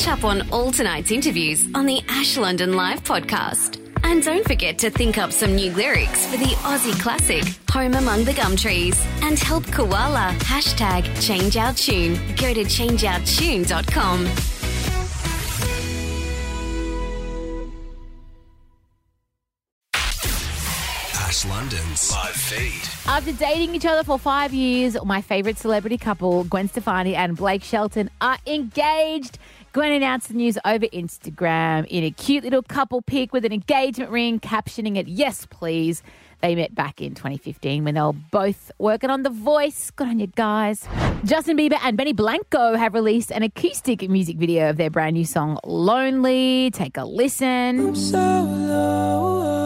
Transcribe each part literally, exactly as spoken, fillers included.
Catch up on all tonight's interviews on the Ash London Live podcast. And don't forget to think up some new lyrics for the Aussie classic Home Among the Gum Trees and help Koala hashtag change our tune. Go to change our tune dot com. Ash London's live feed. After dating each other for five years, my favourite celebrity couple, Gwen Stefani and Blake Shelton, are engaged. Gwen announced the news over Instagram in a cute little couple pic with an engagement ring, captioning it, "Yes, please." They met back in twenty fifteen when they were both working on The Voice. Good on you guys. Justin Bieber and Benny Blanco have released an acoustic music video of their brand new song, Lonely. Take a listen. I'm so lonely.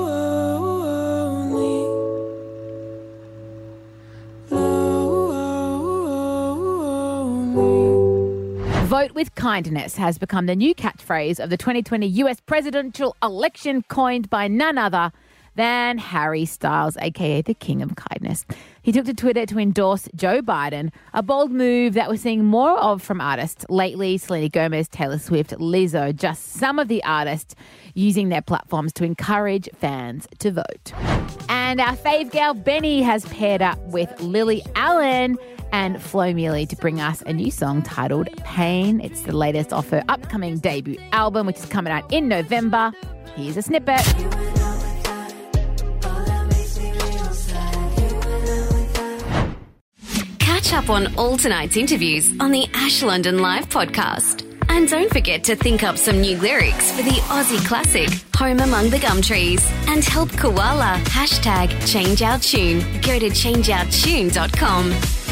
Vote with kindness has become the new catchphrase of the twenty twenty U S presidential election, coined by none other than Harry Styles, a k a the King of Kindness. He took to Twitter to endorse Joe Biden, a bold move that we're seeing more of from artists lately. Selena Gomez, Taylor Swift, Lizzo, just some of the artists using their platforms to encourage fans to vote. And our fave gal Benny has paired up with Lily Allen and Flo Milli to bring us a new song titled Pain. It's the latest off her upcoming debut album, which is coming out in November. Here's a snippet. Catch up on all tonight's interviews on the Ash London Live podcast. And don't forget to think up some new lyrics for the Aussie classic Home Among the Gum Trees and help Koala hashtag change our tune. Go to change our tune dot com.